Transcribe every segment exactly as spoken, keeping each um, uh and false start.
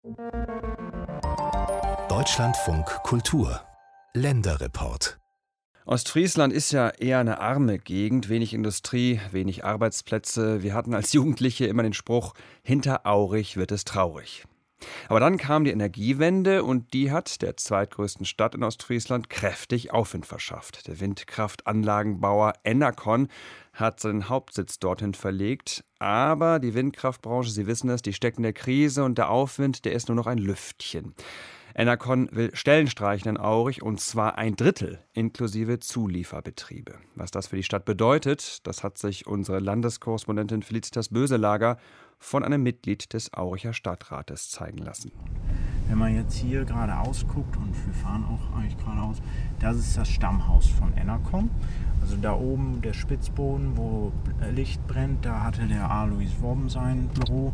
Deutschlandfunk Kultur Länderreport. Ostfriesland ist ja eher eine arme Gegend, wenig Industrie, wenig Arbeitsplätze. Wir hatten als Jugendliche immer den Spruch, hinter Aurich wird es traurig. Aber dann kam die Energiewende und die hat der zweitgrößten Stadt in Ostfriesland kräftig Aufwind verschafft. Der Windkraftanlagenbauer Enercon hat seinen Hauptsitz dorthin verlegt. Aber die Windkraftbranche, Sie wissen es, die steckt in der Krise und der Aufwind, der ist nur noch ein Lüftchen. Enercon will Stellen streichen in Aurich und zwar ein Drittel inklusive Zulieferbetriebe. Was das für die Stadt bedeutet, das hat sich unsere Landeskorrespondentin Felicitas Böselager von einem Mitglied des Auricher Stadtrates zeigen lassen. Wenn man jetzt hier geradeaus guckt, und wir fahren auch eigentlich geradeaus, das ist das Stammhaus von Enercon. Also da oben der Spitzboden, wo Licht brennt, da hatte der Alois Wobben sein Büro.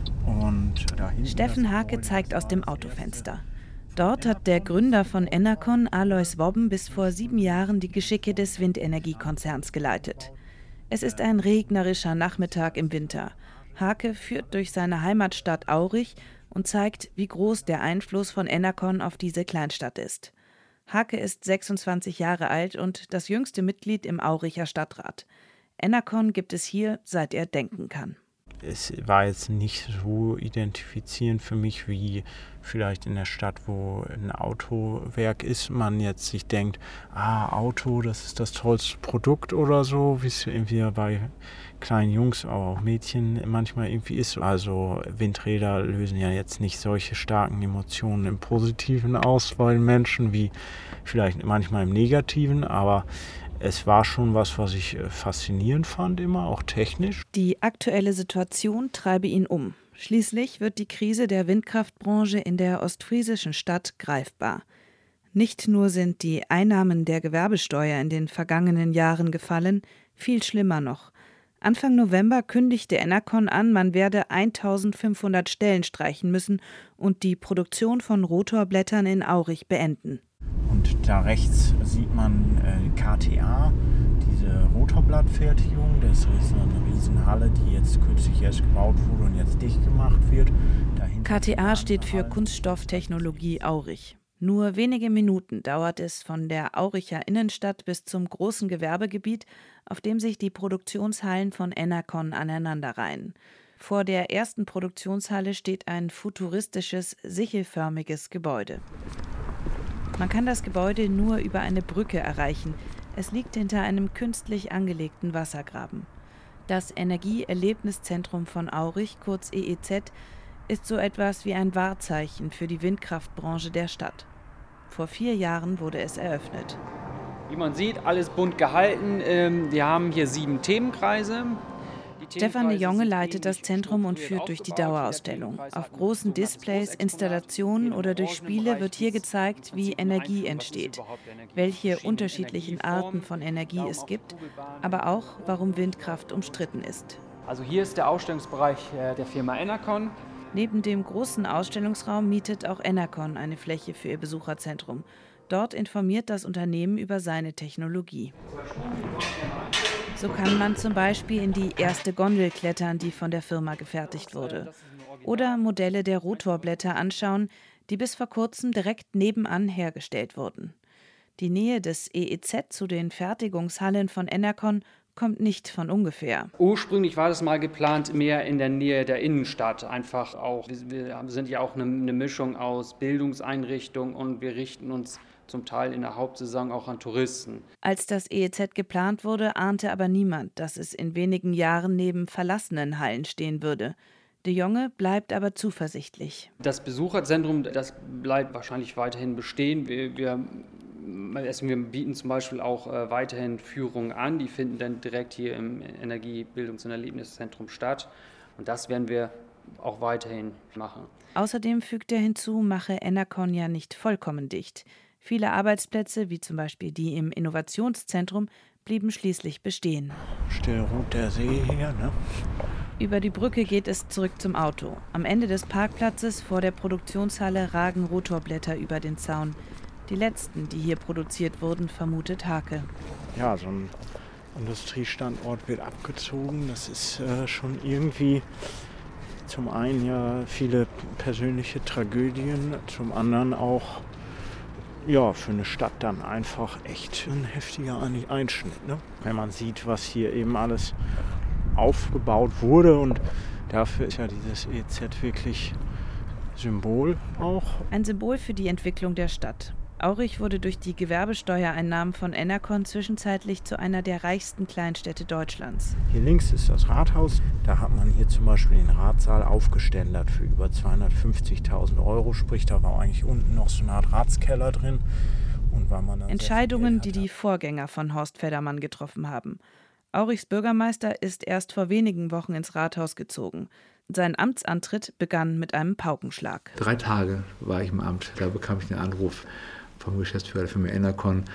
Und da Steffen Hake zeigt aus dem Autofenster. Dort hat der Gründer von Enercon, Alois Wobben, bis vor sieben Jahren die Geschicke des Windenergiekonzerns geleitet. Es ist ein regnerischer Nachmittag im Winter. Hake führt durch seine Heimatstadt Aurich und zeigt, wie groß der Einfluss von Enercon auf diese Kleinstadt ist. Hake ist sechsundzwanzig Jahre alt und das jüngste Mitglied im Auricher Stadtrat. Enercon gibt es hier, seit er denken kann. Es war jetzt nicht so identifizierend für mich wie vielleicht in der Stadt, wo ein Autowerk ist, man jetzt sich denkt, ah, Auto, das ist das tollste Produkt oder so, wie es irgendwie bei kleinen Jungs, aber auch Mädchen manchmal irgendwie ist. Also Windräder lösen ja jetzt nicht solche starken Emotionen im Positiven aus bei den Menschen wie vielleicht manchmal im Negativen, aber es war schon was, was ich faszinierend fand, immer, auch technisch. Die aktuelle Situation treibe ihn um. Schließlich wird die Krise der Windkraftbranche in der ostfriesischen Stadt greifbar. Nicht nur sind die Einnahmen der Gewerbesteuer in den vergangenen Jahren gefallen, viel schlimmer noch. Anfang November kündigte Enercon an, man werde eintausendfünfhundert Stellen streichen müssen und die Produktion von Rotorblättern in Aurich beenden. Und da rechts sieht man äh, K T A, diese Rotorblattfertigung. Das ist eine Riesenhalle, die jetzt kürzlich erst gebaut wurde und jetzt dicht gemacht wird. Dahinter K T A steht für Kunststofftechnologie Aurich. Nur wenige Minuten dauert es von der Auricher Innenstadt bis zum großen Gewerbegebiet, auf dem sich die Produktionshallen von Enercon aneinanderreihen. Vor der ersten Produktionshalle steht ein futuristisches, sichelförmiges Gebäude. Man kann das Gebäude nur über eine Brücke erreichen. Es liegt hinter einem künstlich angelegten Wassergraben. Das Energieerlebniszentrum von Aurich, kurz E E Z, ist so etwas wie ein Wahrzeichen für die Windkraftbranche der Stadt. Vor vier Jahren wurde es eröffnet. Wie man sieht, alles bunt gehalten. Wir haben hier sieben Themenkreise. Stefan de Jonge leitet das Zentrum und führt durch die Dauerausstellung. Auf großen Displays, Installationen oder durch Spiele wird hier gezeigt, wie Energie entsteht, welche unterschiedlichen Arten von Energie es gibt, aber auch, warum Windkraft umstritten ist. Also hier ist der Ausstellungsbereich der Firma Enercon. Neben dem großen Ausstellungsraum mietet auch Enercon eine Fläche für ihr Besucherzentrum. Dort informiert das Unternehmen über seine Technologie. So kann man zum Beispiel in die erste Gondel klettern, die von der Firma gefertigt wurde. Oder Modelle der Rotorblätter anschauen, die bis vor kurzem direkt nebenan hergestellt wurden. Die Nähe des E E Z zu den Fertigungshallen von Enercon kommt nicht von ungefähr. Ursprünglich war das mal geplant, mehr in der Nähe der Innenstadt. Einfach auch, wir sind ja auch eine, eine Mischung aus Bildungseinrichtungen und wir richten uns zum Teil in der Hauptsaison auch an Touristen. Als das E E Z geplant wurde, ahnte aber niemand, dass es in wenigen Jahren neben verlassenen Hallen stehen würde. De Jonge bleibt aber zuversichtlich. Das Besucherzentrum, das bleibt wahrscheinlich weiterhin bestehen. Wir, wir, wir bieten zum Beispiel auch äh, weiterhin Führungen an. Die finden dann direkt hier im Energiebildungs- und Erlebniszentrum statt. Und das werden wir auch weiterhin machen. Außerdem fügt er hinzu, mache Enercon ja nicht vollkommen dicht. Viele Arbeitsplätze, wie zum Beispiel die im Innovationszentrum, blieben schließlich bestehen. Still ruht der See hier, ne? Über die Brücke geht es zurück zum Auto. Am Ende des Parkplatzes vor der Produktionshalle ragen Rotorblätter über den Zaun. Die letzten, die hier produziert wurden, vermutet Hake. Ja, so ein Industriestandort wird abgezogen. Das ist äh, schon irgendwie zum einen ja viele persönliche Tragödien, zum anderen auch ja, für eine Stadt dann einfach echt ein heftiger Einschnitt, ne? Wenn man sieht, was hier eben alles aufgebaut wurde, und dafür ist ja dieses E Z wirklich Symbol auch. Ein Symbol für die Entwicklung der Stadt. Aurich wurde durch die Gewerbesteuereinnahmen von Enercon zwischenzeitlich zu einer der reichsten Kleinstädte Deutschlands. Hier links ist das Rathaus. Da hat man hier zum Beispiel den Ratssaal aufgeständert für über zweihundertfünfzigtausend Euro. Sprich, da war eigentlich unten noch so eine Art Ratskeller drin. Und weil man dann Entscheidungen, die die Vorgänger von Horst Feddermann getroffen haben. Aurichs Bürgermeister ist erst vor wenigen Wochen ins Rathaus gezogen. Sein Amtsantritt begann mit einem Paukenschlag. Drei Tage war ich im Amt. Da bekam ich den Anruf vom Geschäftsführer der Firma Enercon.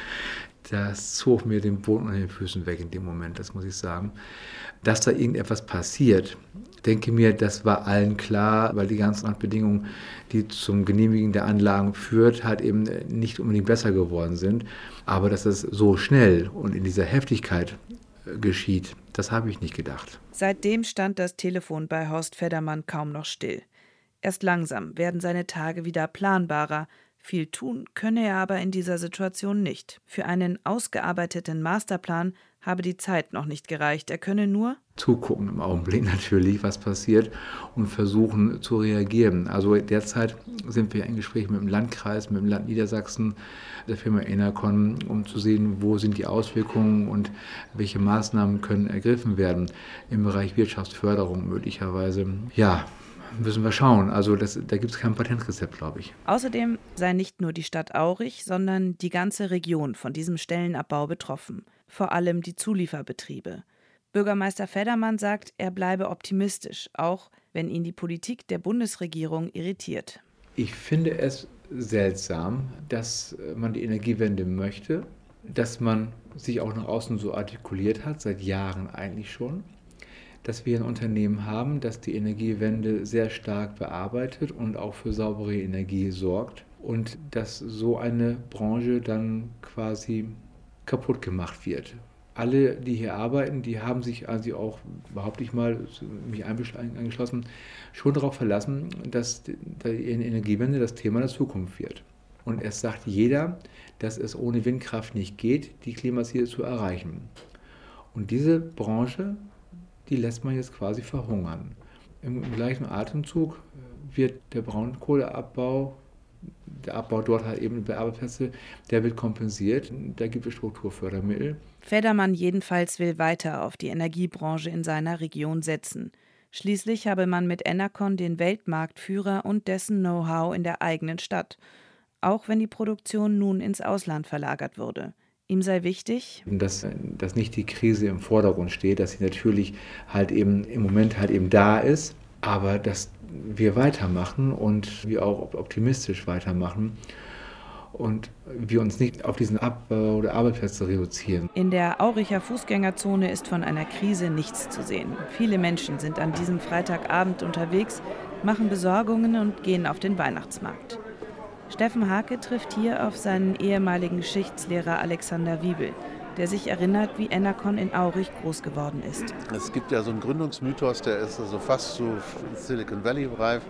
Das zog mir den Boden unter den Füßen weg in dem Moment, das muss ich sagen. Dass da irgendetwas passiert, denke mir, das war allen klar, weil die ganzen Randbedingungen, die zum Genehmigen der Anlagen führt, halt eben nicht unbedingt besser geworden sind. Aber dass es so schnell und in dieser Heftigkeit geschieht, das habe ich nicht gedacht. Seitdem stand das Telefon bei Horst Feddermann kaum noch still. Erst langsam werden seine Tage wieder planbarer. Viel tun könne er aber in dieser Situation nicht. Für einen ausgearbeiteten Masterplan habe die Zeit noch nicht gereicht. Er könne nur zugucken im Augenblick natürlich, was passiert, und versuchen zu reagieren. Also derzeit sind wir in Gespräch mit dem Landkreis, mit dem Land Niedersachsen, der Firma Enercon, um zu sehen, wo sind die Auswirkungen und welche Maßnahmen können ergriffen werden im Bereich Wirtschaftsförderung möglicherweise. Ja, müssen wir schauen. Also das, da gibt es kein Patentrezept, glaube ich. Außerdem sei nicht nur die Stadt Aurich, sondern die ganze Region von diesem Stellenabbau betroffen. Vor allem die Zulieferbetriebe. Bürgermeister Feddermann sagt, er bleibe optimistisch, auch wenn ihn die Politik der Bundesregierung irritiert. Ich finde es seltsam, dass man die Energiewende möchte, dass man sich auch nach außen so artikuliert hat, seit Jahren eigentlich schon, dass wir ein Unternehmen haben, das die Energiewende sehr stark bearbeitet und auch für saubere Energie sorgt, und dass so eine Branche dann quasi kaputt gemacht wird. Alle, die hier arbeiten, die haben sich also auch, behaupte ich mal, mich eingeschlossen, schon darauf verlassen, dass die Energiewende das Thema der Zukunft wird. Und es sagt jeder, dass es ohne Windkraft nicht geht, die Klimaziele zu erreichen. Und diese Branche, die lässt man jetzt quasi verhungern. Im, im gleichen Atemzug wird der Braunkohleabbau, der Abbau dort halt eben bei Arbeitsplätzen, der wird kompensiert. Da gibt es Strukturfördermittel. Feddermann jedenfalls will weiter auf die Energiebranche in seiner Region setzen. Schließlich habe man mit Enercon den Weltmarktführer und dessen Know-how in der eigenen Stadt, auch wenn die Produktion nun ins Ausland verlagert würde. Ihm sei wichtig, dass, dass nicht die Krise im Vordergrund steht, dass sie natürlich halt eben im Moment halt eben da ist, aber dass wir weitermachen und wir auch optimistisch weitermachen und wir uns nicht auf diesen Abbau der Arbeitsplätze reduzieren. In der Auricher Fußgängerzone ist von einer Krise nichts zu sehen. Viele Menschen sind an diesem Freitagabend unterwegs, machen Besorgungen und gehen auf den Weihnachtsmarkt. Steffen Hake trifft hier auf seinen ehemaligen Geschichtslehrer Alexander Wiebel, der sich erinnert, wie Enercon in Aurich groß geworden ist. Es gibt ja so einen Gründungsmythos, der ist also fast so Silicon Valley reif,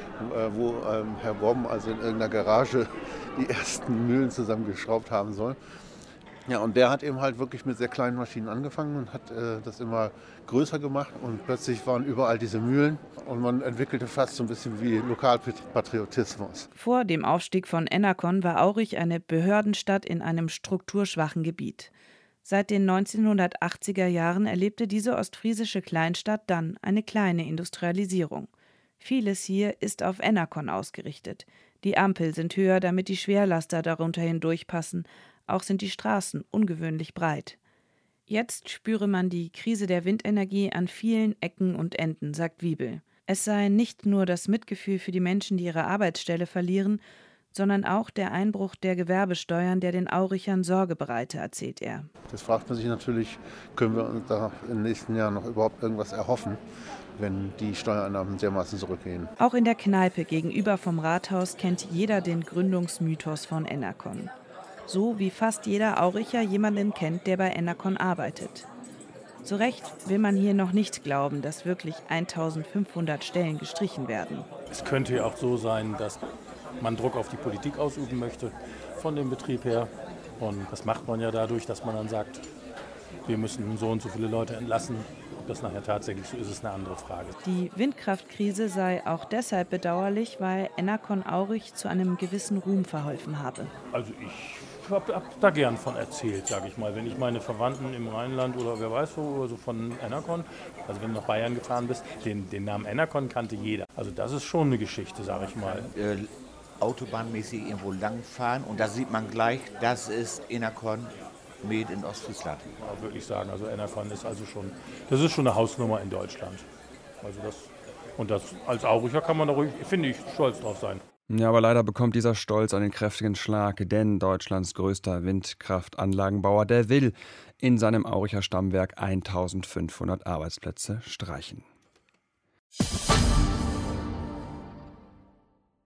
wo ähm, Herr Bomm also in irgendeiner Garage die ersten Mühlen zusammengeschraubt haben soll. Ja, und der hat eben halt wirklich mit sehr kleinen Maschinen angefangen und hat äh, das immer größer gemacht, und plötzlich waren überall diese Mühlen und man entwickelte fast so ein bisschen wie Lokalpatriotismus. Vor dem Aufstieg von Enercon war Aurich eine Behördenstadt in einem strukturschwachen Gebiet. Seit den neunzehnhundertachtziger Jahren erlebte diese ostfriesische Kleinstadt dann eine kleine Industrialisierung. Vieles hier ist auf Enercon ausgerichtet. Die Ampel sind höher, damit die Schwerlaster darunter hindurchpassen. Auch sind die Straßen ungewöhnlich breit. Jetzt spüre man die Krise der Windenergie an vielen Ecken und Enden, sagt Wiebel. Es sei nicht nur das Mitgefühl für die Menschen, die ihre Arbeitsstelle verlieren, sondern auch der Einbruch der Gewerbesteuern, der den Aurichern Sorge bereite, erzählt er. Das fragt man sich natürlich, können wir uns da in den nächsten Jahren noch überhaupt irgendwas erhoffen, wenn die Steuereinnahmen dermaßen zurückgehen. Auch in der Kneipe gegenüber vom Rathaus kennt jeder den Gründungsmythos von Enercon. So wie fast jeder Auricher jemanden kennt, der bei Enercon arbeitet. Zu Recht will man hier noch nicht glauben, dass wirklich eintausendfünfhundert Stellen gestrichen werden. Es könnte ja auch so sein, dass man Druck auf die Politik ausüben möchte von dem Betrieb her. Und das macht man ja dadurch, dass man dann sagt, wir müssen so und so viele Leute entlassen. Ob das nachher tatsächlich so ist, ist eine andere Frage. Die Windkraftkrise sei auch deshalb bedauerlich, weil Enercon Aurich zu einem gewissen Ruhm verholfen habe. Also ich habe hab da gern von erzählt, sage ich mal. Wenn ich meine Verwandten im Rheinland oder wer weiß wo, oder so von Enercon, also wenn du nach Bayern gefahren bist, den, den Namen Enercon kannte jeder. Also das ist schon eine Geschichte, sage ich mal. Äh, autobahnmäßig irgendwo langfahren und da sieht man gleich, das ist Enercon Made in Ostfriesland. Ja, würde ich sagen, also Enercon ist also schon, das ist schon eine Hausnummer in Deutschland. Also das, und das als Auricher kann man da ruhig, finde ich, stolz drauf sein. Ja, aber leider bekommt dieser Stolz einen kräftigen Schlag, denn Deutschlands größter Windkraftanlagenbauer, der will in seinem Auricher Stammwerk eintausendfünfhundert Arbeitsplätze streichen.